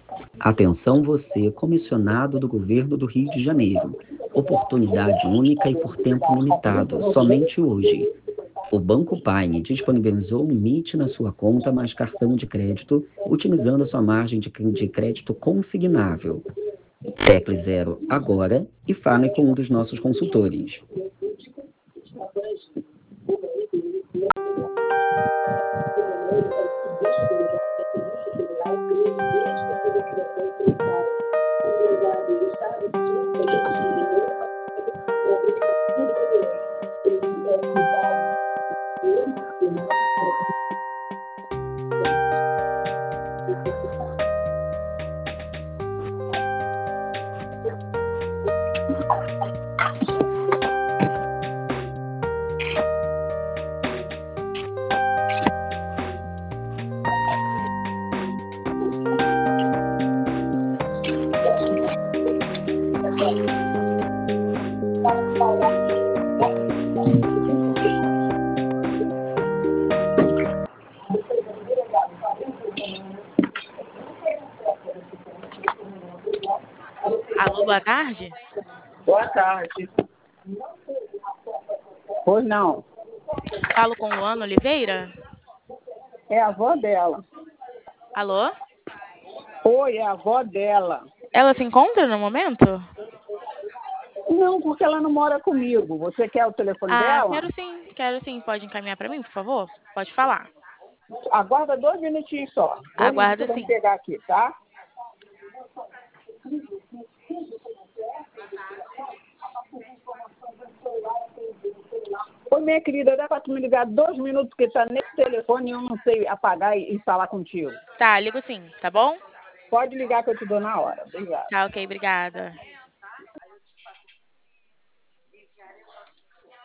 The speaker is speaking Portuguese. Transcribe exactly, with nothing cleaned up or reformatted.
Atenção você, comissionado do Governo do Rio de Janeiro. Oportunidade única e por tempo limitado, somente hoje. O Banco Paine disponibilizou um limite na sua conta mais cartão de crédito, utilizando a sua margem de de crédito consignável. Tecle zero agora e fale com um dos nossos consultores. Alô, boa tarde. Boa tarde. Pois não. Falo com Luana Oliveira? É a avó dela. Alô? Oi, é a avó dela. Ela se encontra no momento? Não, porque ela não mora comigo. Você quer o telefone Ah, dela? quero sim, quero sim. Pode encaminhar para mim, por favor? Pode falar. Aguarda dois minutinhos só. Dois Aguardo minutos pra sim. eu pegar aqui, tá? Oi, minha querida, dá pra tu me ligar dois minutos porque tá nesse telefone e eu não sei apagar e, e falar contigo. Tá, ligo sim, tá bom? Pode ligar que eu te dou na hora. Obrigada. Tá, ok, obrigada.